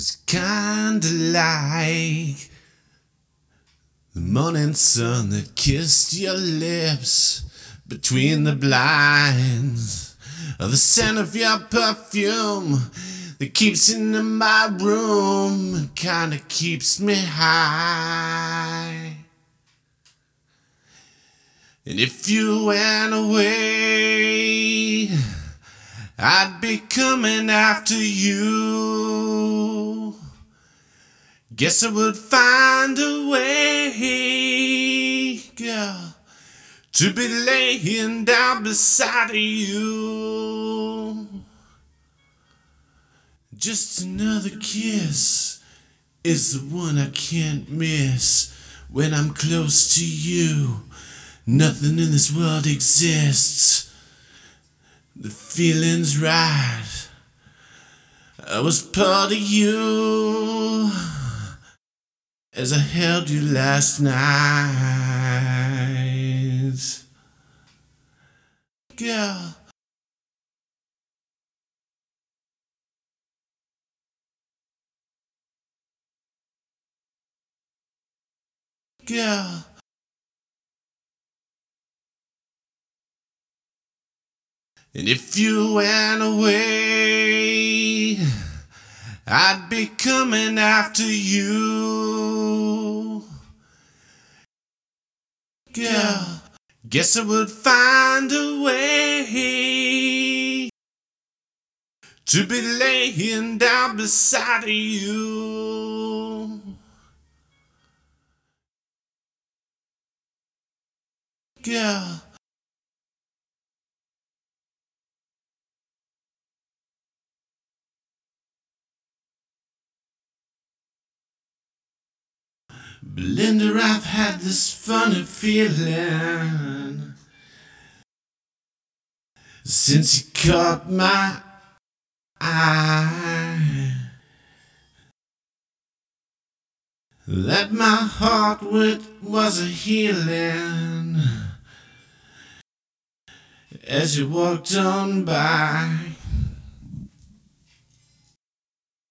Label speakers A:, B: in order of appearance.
A: It's kinda like the morning sun that kissed your lips between the blinds, or the scent of your perfume that keeps into my room and kinda keeps me high. And if you went away, I'd be coming after you. Guess I would find a way, girl, to be laying down beside you. Just another kiss is the one I can't miss. When I'm close to you, nothing in this world exists. The feeling's right. I was part of you as I held you last night. Girl, girl, and if you went away, I'd be coming after you. Girl, guess I would find a way to be laying down beside you. Girl, Belinda, I've had this funny feeling since you caught my eye, that my heart was a healing as you walked on by.